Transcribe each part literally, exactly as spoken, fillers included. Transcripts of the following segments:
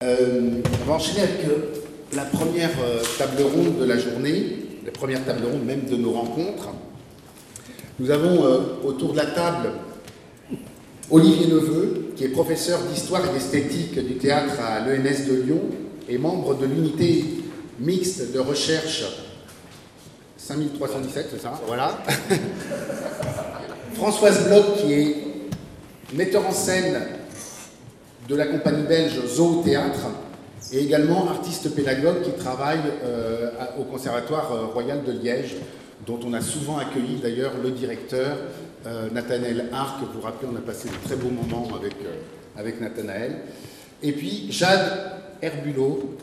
Euh, on va enchaîner avec euh, la première euh, table ronde de la journée, la première table ronde même de nos rencontres. Nous avons euh, autour de la table Olivier Neveu, qui est professeur d'histoire et d'esthétique du théâtre à l'E N S de Lyon et membre de l'unité mixte de recherche cinq mille trois cent dix-sept, c'est ça, voilà. Françoise Bloch, qui est metteur en scène de la compagnie belge Zoo Théâtre et également artiste pédagogue qui travaille euh, au Conservatoire Royal de Liège, dont on a souvent accueilli d'ailleurs le directeur euh, Nathanaël Arc. Vous vous rappelez, on a passé de très beaux moments avec, euh, avec Nathanaël. Et puis Jade Herbulot,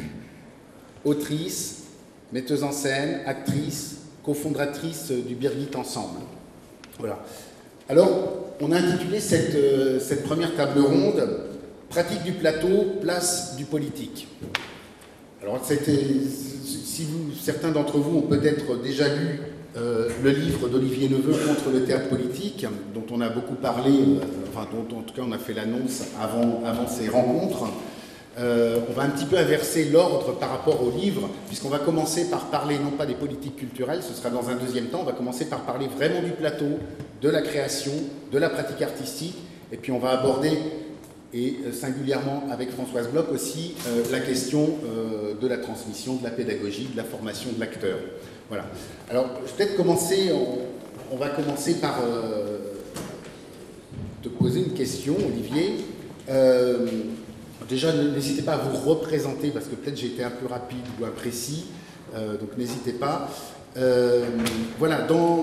autrice, metteuse en scène, actrice, cofondatrice du Birgit Ensemble. Voilà. Alors, on a intitulé cette, euh, cette première table ronde « Pratique du plateau, place du politique ». Alors, si vous, certains d'entre vous ont peut-être déjà lu euh, le livre d'Olivier Neveu « Contre le théâtre politique », dont on a beaucoup parlé, euh, enfin, dont en tout cas on a fait l'annonce avant, avant ces rencontres. Euh, on va un petit peu inverser l'ordre par rapport au livre, puisqu'on va commencer par parler non pas des politiques culturelles, ce sera dans un deuxième temps, on va commencer par parler vraiment du plateau, de la création, de la pratique artistique, et puis on va aborder, et singulièrement avec Françoise Bloch aussi, euh, la question euh, de la transmission, de la pédagogie, de la formation de l'acteur. Voilà. Alors, je vais peut-être commencer, on, on va commencer par euh, te poser une question, Olivier. Euh, Déjà, n'hésitez pas à vous représenter, parce que peut-être j'ai été un peu rapide ou imprécis, euh, donc n'hésitez pas. Euh, voilà, dans,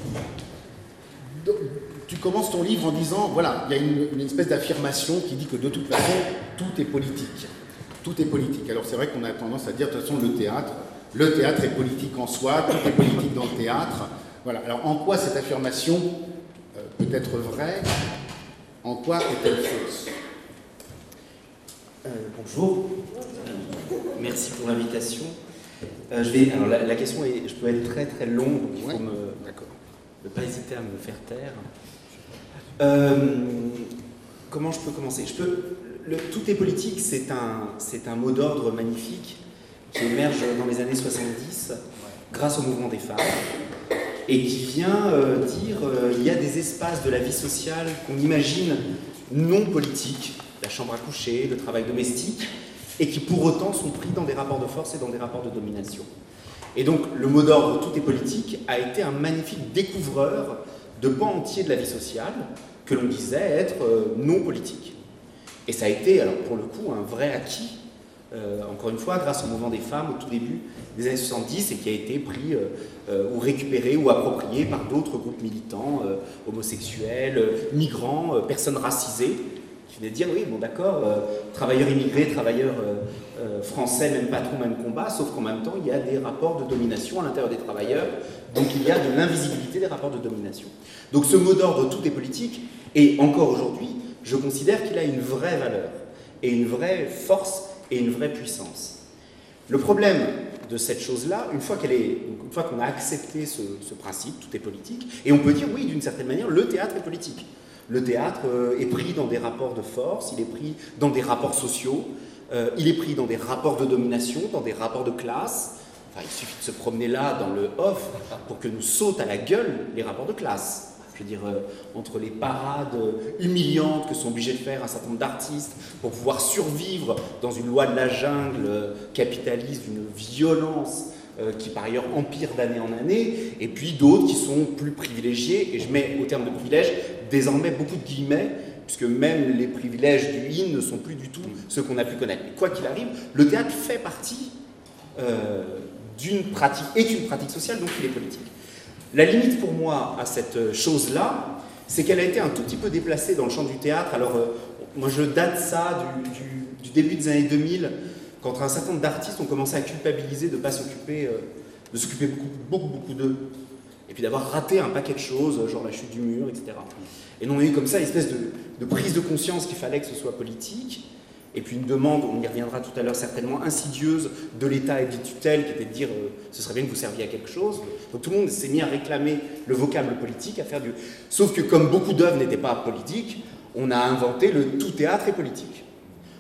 dans, tu commences ton livre en disant, voilà, il y a une, une espèce d'affirmation qui dit que de toute façon, tout est politique. Tout est politique. Alors c'est vrai qu'on a tendance à dire, de toute façon, le théâtre, le théâtre est politique en soi, tout est politique dans le théâtre. Voilà. Alors en quoi cette affirmation euh, peut être vraie? En quoi est-elle fausse? Euh, bonjour, euh, merci pour l'invitation. Euh, je vais, alors la, la question est, je peux être très très long, donc il faut ouais. me, ne pas hésiter à me faire taire. Euh, comment je peux commencer? Je peux, le, Tout est politique, c'est un, c'est un mot d'ordre magnifique qui émerge dans les années soixante-dix grâce au mouvement des femmes et qui vient euh, dire euh, il y a des espaces de la vie sociale qu'on imagine non politiques, la chambre à coucher, le travail domestique, et qui pour autant sont pris dans des rapports de force et dans des rapports de domination. Et donc le mot d'ordre « tout est politique » a été un magnifique découvreur de pans entiers de la vie sociale que l'on disait être euh, non politique. Et ça a été, alors pour le coup, un vrai acquis, euh, encore une fois, grâce au mouvement des femmes au tout début des années soixante-dix, et qui a été pris euh, euh, ou récupéré ou approprié par d'autres groupes militants, euh, homosexuels, euh, migrants, euh, personnes racisées, qui venaient dire, oui, bon d'accord, euh, travailleurs immigrés, travailleurs euh, euh, français, même patron, même combat, sauf qu'en même temps, il y a des rapports de domination à l'intérieur des travailleurs, donc il y a de l'invisibilité des rapports de domination. Donc ce mot d'ordre, tout est politique, et encore aujourd'hui, je considère qu'il a une vraie valeur, et une vraie force, et une vraie puissance. Le problème de cette chose-là, une fois qu'elle est, une fois qu'on a accepté ce, ce principe, tout est politique, et on peut dire, oui, d'une certaine manière, le théâtre est politique. Le théâtre euh, est pris dans des rapports de force, il est pris dans des rapports sociaux, euh, il est pris dans des rapports de domination, dans des rapports de classe. Enfin, il suffit de se promener là dans le off pour que nous sautent à la gueule les rapports de classe. Je veux dire, euh, entre les parades humiliantes que sont obligés de faire un certain nombre d'artistes pour pouvoir survivre dans une loi de la jungle euh, capitaliste, d'une violence Euh, qui par ailleurs empire d'année en année, et puis d'autres qui sont plus privilégiés, et je mets au terme de privilèges désormais beaucoup de guillemets, puisque même les privilèges du in ne sont plus du tout ceux qu'on a pu connaître. Mais quoi qu'il arrive, le théâtre fait partie euh, d'une pratique, est une pratique sociale, donc il est politique. La limite pour moi à cette chose-là, c'est qu'elle a été un tout petit peu déplacée dans le champ du théâtre. Alors euh, moi je date ça du, du, du début des années deux mille, quand un certain nombre d'artistes ont commencé à culpabiliser de ne pas s'occuper, euh, de s'occuper beaucoup, beaucoup, beaucoup d'eux, et puis d'avoir raté un paquet de choses, genre la chute du mur, et cetera. Et on a eu comme ça une espèce de, de prise de conscience qu'il fallait que ce soit politique, et puis une demande, on y reviendra tout à l'heure certainement, insidieuse de l'État et des tutelles, qui était de dire euh, ce serait bien que vous serviez à quelque chose. Donc tout le monde s'est mis à réclamer le vocable politique, à faire du... Sauf que comme beaucoup d'œuvres n'étaient pas politiques, on a inventé le tout théâtre est politique.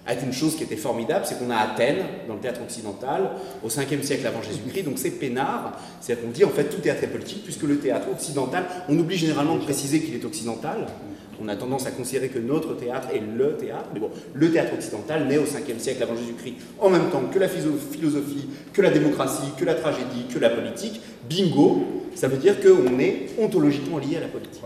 a été une chose qui était formidable, c'est qu'on a Athènes, dans le théâtre occidental, au cinquième siècle avant Jésus-Christ, donc c'est peinard, c'est-à-dire qu'on dit en fait tout théâtre est politique, puisque le théâtre occidental, on oublie généralement de préciser qu'il est occidental, on a tendance à considérer que notre théâtre est le théâtre, mais bon, le théâtre occidental naît au cinquième siècle avant Jésus-Christ, en même temps que la philosophie, que la démocratie, que la tragédie, que la politique, bingo, ça veut dire qu'on est ontologiquement lié à la politique.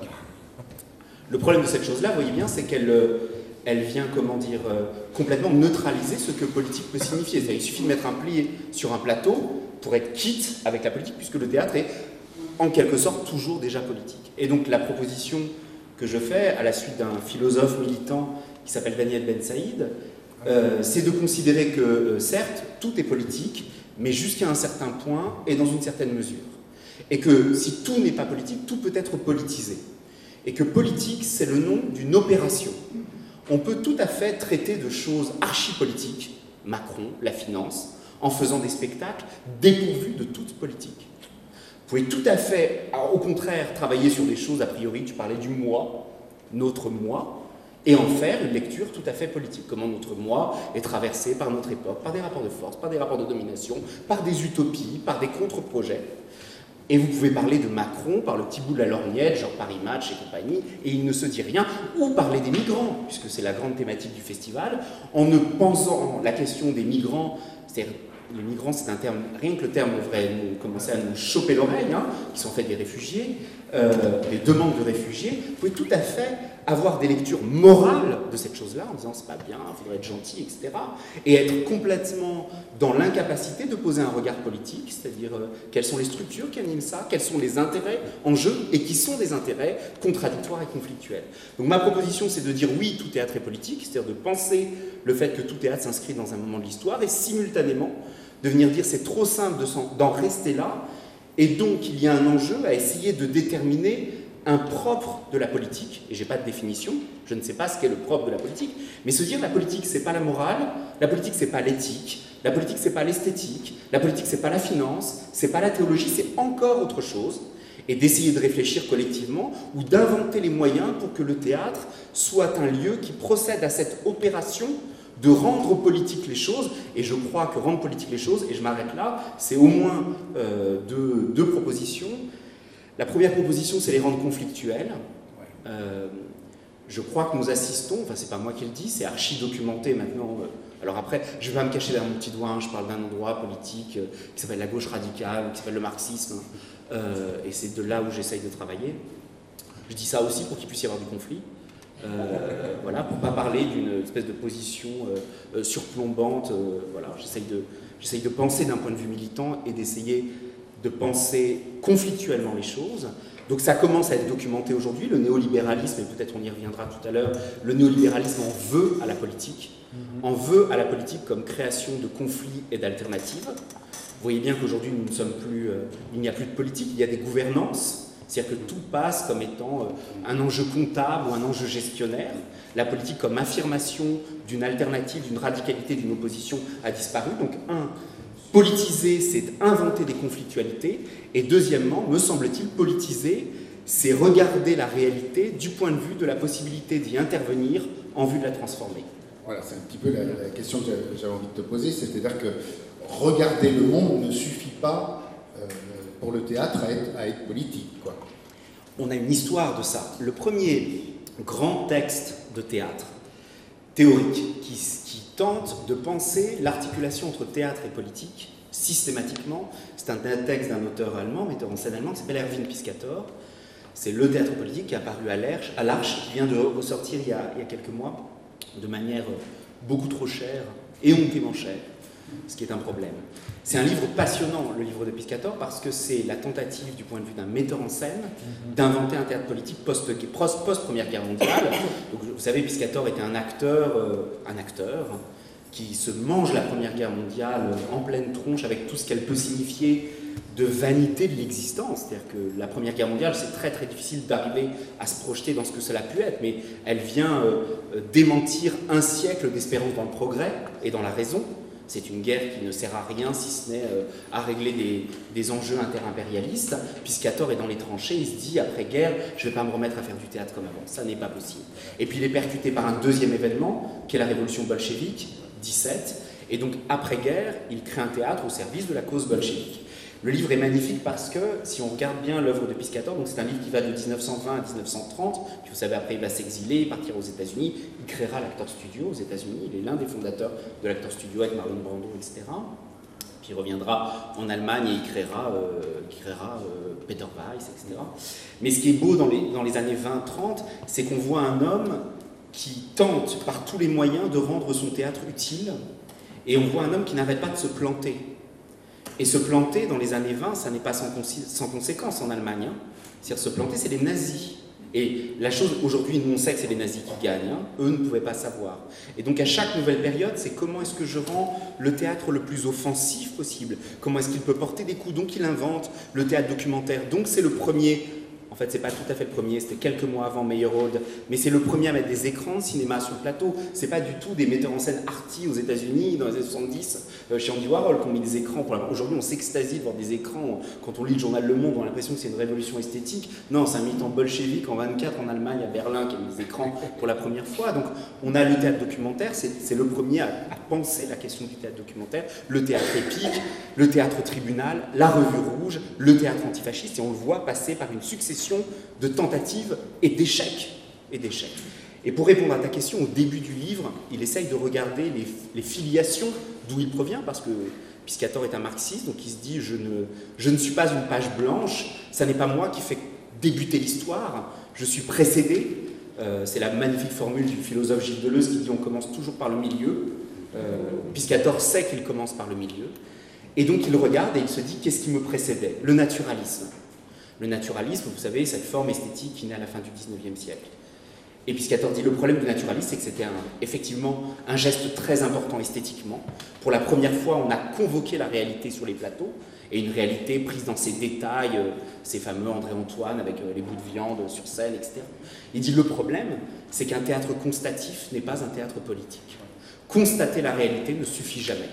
Le problème de cette chose-là, vous voyez bien, c'est qu'elle elle vient, comment dire, euh, complètement neutraliser ce que politique peut signifier. C'est-à-dire, il suffit de mettre un plié sur un plateau pour être quitte avec la politique, puisque le théâtre est, en quelque sorte, toujours déjà politique. Et donc, la proposition que je fais, à la suite d'un philosophe militant qui s'appelle Daniel Ben Saïd, euh, c'est de considérer que, euh, certes, tout est politique, mais jusqu'à un certain point et dans une certaine mesure. Et que si tout n'est pas politique, tout peut être politisé. Et que politique, c'est le nom d'une opération. On peut tout à fait traiter de choses archi-politiques, Macron, la finance, en faisant des spectacles dépourvus de toute politique. Vous pouvez tout à fait, au contraire, travailler sur des choses, a priori, tu parlais du moi, notre moi, et en faire une lecture tout à fait politique. Comment notre moi est traversé par notre époque, par des rapports de force, par des rapports de domination, par des utopies, par des contre-projets. Et vous pouvez parler de Macron par le petit bout de la lorgnette, genre Paris Match et compagnie, et il ne se dit rien, ou parler des migrants, puisque c'est la grande thématique du festival, en ne pensant la question des migrants, c'est-à-dire les migrants, c'est un terme, rien que le terme devrait nous, commencer à nous choper l'oreille, hein, qui sont en fait des réfugiés, euh, des demandes de réfugiés. Vous pouvez tout à fait avoir des lectures morales de cette chose-là, en disant c'est pas bien, il faudrait être gentil, et cetera. Et être complètement dans l'incapacité de poser un regard politique, c'est-à-dire euh, quelles sont les structures qui animent ça, quels sont les intérêts en jeu, et qui sont des intérêts contradictoires et conflictuels. Donc ma proposition, c'est de dire oui, tout théâtre est politique, c'est-à-dire de penser le fait que tout théâtre s'inscrit dans un moment de l'histoire, et simultanément de venir dire c'est trop simple d'en rester là, et donc il y a un enjeu à essayer de déterminer un propre de la politique, et je n'ai pas de définition, je ne sais pas ce qu'est le propre de la politique, mais se dire la politique c'est pas la morale, la politique c'est pas l'éthique, la politique c'est pas l'esthétique, la politique c'est pas la finance, c'est pas la théologie, c'est encore autre chose, et d'essayer de réfléchir collectivement ou d'inventer les moyens pour que le théâtre soit un lieu qui procède à cette opération de rendre politique les choses, et je crois que rendre politique les choses, et je m'arrête là, c'est au moins euh, deux, deux propositions. La première proposition, c'est les rendre conflictuels. Euh, je crois que nous assistons, enfin c'est pas moi qui le dis, c'est archi documenté maintenant. Euh, alors après, je vais pas me cacher derrière mon petit doigt, hein, je parle d'un endroit politique euh, qui s'appelle la gauche radicale, qui s'appelle le marxisme, euh, et c'est de là où j'essaye de travailler. Je dis ça aussi pour qu'il puisse y avoir du conflit. Euh, voilà, pour ne pas parler d'une espèce de position euh, euh, surplombante. Euh, voilà, j'essaye de, j'essaye de penser d'un point de vue militant et d'essayer de penser conflictuellement les choses. Donc ça commence à être documenté aujourd'hui, le néolibéralisme, et peut-être on y reviendra tout à l'heure, le néolibéralisme en veut à la politique, en veut à la politique comme création de conflits et d'alternatives. Vous voyez bien qu'aujourd'hui nous ne sommes plus, euh, il n'y a plus de politique, il y a des gouvernances. C'est-à-dire que tout passe comme étant un enjeu comptable ou un enjeu gestionnaire. La politique comme affirmation d'une alternative, d'une radicalité, d'une opposition a disparu. Donc, un, politiser, c'est inventer des conflictualités. Et deuxièmement, me semble-t-il, politiser, c'est regarder la réalité du point de vue de la possibilité d'y intervenir en vue de la transformer. Voilà, c'est un petit peu la, la question que j'avais envie de te poser. C'est-à-dire que regarder le monde ne suffit pas euh, pour le théâtre à être, à être politique, quoi. On a une histoire de ça. Le premier grand texte de théâtre théorique qui, qui tente de penser l'articulation entre théâtre et politique systématiquement, c'est un texte d'un auteur allemand, metteur en scène allemand, qui s'appelle Erwin Piscator. C'est le théâtre politique qui est apparu à l'Arche, à l'Arche, qui vient de ressortir il y, a, il y a quelques mois, de manière beaucoup trop chère et hontément chère, ce qui est un problème. C'est un livre passionnant, le livre de Piscator, parce que c'est la tentative, du point de vue d'un metteur en scène, d'inventer un théâtre politique post-Première Guerre mondiale. Donc, vous savez, Piscator était un acteur, euh, un acteur qui se mange la Première Guerre mondiale en pleine tronche avec tout ce qu'elle peut signifier de vanité de l'existence. C'est-à-dire que la Première Guerre mondiale, c'est très très difficile d'arriver à se projeter dans ce que cela a pu être, mais elle vient euh, démentir un siècle d'espérance dans le progrès et dans la raison. C'est une guerre qui ne sert à rien si ce n'est euh, à régler des, des enjeux interimpérialistes. Piscator est dans les tranchées, il se dit après-guerre, je ne vais pas me remettre à faire du théâtre comme avant, ça n'est pas possible. Et puis il est percuté par un deuxième événement, qui est la révolution bolchevique, dix-sept, et donc après-guerre, il crée un théâtre au service de la cause bolchevique. Le livre est magnifique parce que, si on regarde bien l'œuvre de Piscator, donc c'est un livre qui va de dix-neuf cent vingt à dix-neuf cent trente, puis vous savez, après il va s'exiler, partir aux États-Unis, il créera l'Actors Studio aux États-Unis, il est l'un des fondateurs de l'Actors Studio avec Marlon Brando, et cetera. Puis il reviendra en Allemagne et il créera, euh, il créera euh, Peter Weiss, et cetera. Mais ce qui est beau dans les, dans les années vingt trente, c'est qu'on voit un homme qui tente par tous les moyens de rendre son théâtre utile, et on voit un homme qui n'arrête pas de se planter. Et se planter dans les années vingt, ça n'est pas sans, sans conséquence en Allemagne. Hein. C'est-à-dire se planter, c'est les nazis. Et la chose, aujourd'hui, nous on sait que c'est les nazis qui gagnent. Hein. Eux ne pouvaient pas savoir. Et donc à chaque nouvelle période, c'est comment est-ce que je rends le théâtre le plus offensif possible. Comment est-ce qu'il peut porter des coups. Donc il invente le théâtre documentaire. Donc c'est le premier... En fait, c'est pas tout à fait le premier, c'était quelques mois avant Meyerhold, mais c'est le premier à mettre des écrans de cinéma sur le plateau. C'est pas du tout des metteurs en scène arty aux États-Unis dans les années soixante-dix, euh, chez Andy Warhol, qui ont mis des écrans. La... Aujourd'hui, on s'extasie de voir des écrans. Quand on lit le journal Le Monde, on a l'impression que c'est une révolution esthétique. Non, c'est un militant bolchevique en vingt-quatre en Allemagne, à Berlin, qui a mis des écrans pour la première fois. Donc, on a le théâtre documentaire, c'est le premier à, à penser la question du théâtre documentaire, le théâtre épique, le théâtre tribunal, la revue rouge, le théâtre antifasciste, et on le voit passer par une succession de tentatives et d'échecs. Et d'échecs. Et pour répondre à ta question, au début du livre, il essaye de regarder les, les filiations d'où il provient, parce que Piscator est un marxiste, donc il se dit je ne, je ne suis pas une page blanche, ça n'est pas moi qui fais débuter l'histoire, je suis précédé. Euh, c'est la magnifique formule du philosophe Gilles Deleuze qui dit on commence toujours par le milieu. Euh, Piscator sait qu'il commence par le milieu. Et donc il regarde et il se dit qu'est-ce qui me précédait? Le naturalisme. Le naturalisme, vous savez, cette forme esthétique qui naît à la fin du dix-neuvième siècle. Et Piscator dit le problème du naturalisme, c'est que c'était un, effectivement un geste très important esthétiquement. Pour la première fois, on a convoqué la réalité sur les plateaux, et une réalité prise dans ses détails, euh, ces fameux André-Antoine avec euh, les bouts de viande sur scène, et cetera. Il dit le problème, c'est qu'un théâtre constatif n'est pas un théâtre politique. Constater la réalité ne suffit jamais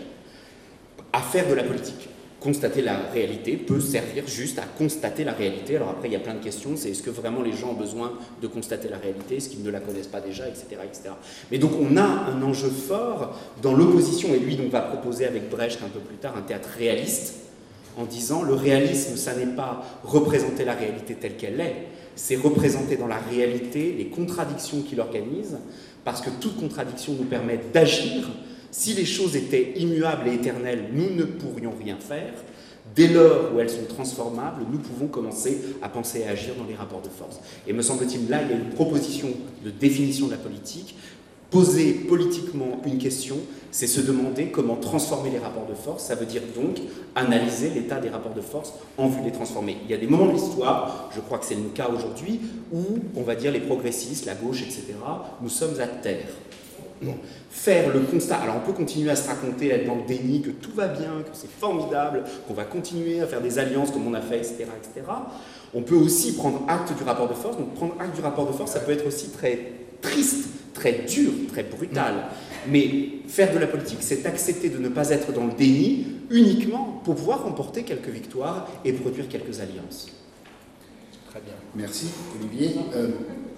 à faire de la politique. Constater la réalité peut servir juste à constater la réalité. Alors après, il y a plein de questions. C'est est-ce que vraiment les gens ont besoin de constater la réalité? Est-ce qu'ils ne la connaissent pas déjà, et cetera, et cetera. Mais donc on a un enjeu fort dans l'opposition. Et lui, donc, va proposer avec Brecht un peu plus tard un théâtre réaliste, en disant le réalisme, ça n'est pas représenter la réalité telle qu'elle est, c'est représenter dans la réalité les contradictions qui l'organisent, parce que toute contradiction nous permet d'agir. Si les choses étaient immuables et éternelles, nous ne pourrions rien faire. Dès lors où elles sont transformables, nous pouvons commencer à penser et à agir dans les rapports de force. Et me semble-t-il, là, il y a une proposition de définition de la politique. Poser politiquement une question, c'est se demander comment transformer les rapports de force. Ça veut dire donc analyser l'état des rapports de force en vue de les transformer. Il y a des moments de l'histoire, je crois que c'est le cas aujourd'hui, où, on va dire, les progressistes, la gauche, et cetera, nous sommes à terre. Bon. Faire le constat, alors on peut continuer à se raconter, être dans le déni, que tout va bien, que c'est formidable, qu'on va continuer à faire des alliances comme on a fait, et cetera, et cetera. On peut aussi prendre acte du rapport de force. Donc prendre acte du rapport de force, ça peut être aussi très triste, très dur, très brutal. Mais faire de la politique, c'est accepter de ne pas être dans le déni uniquement pour pouvoir remporter quelques victoires et produire quelques alliances. Très bien. Merci, Olivier. Euh,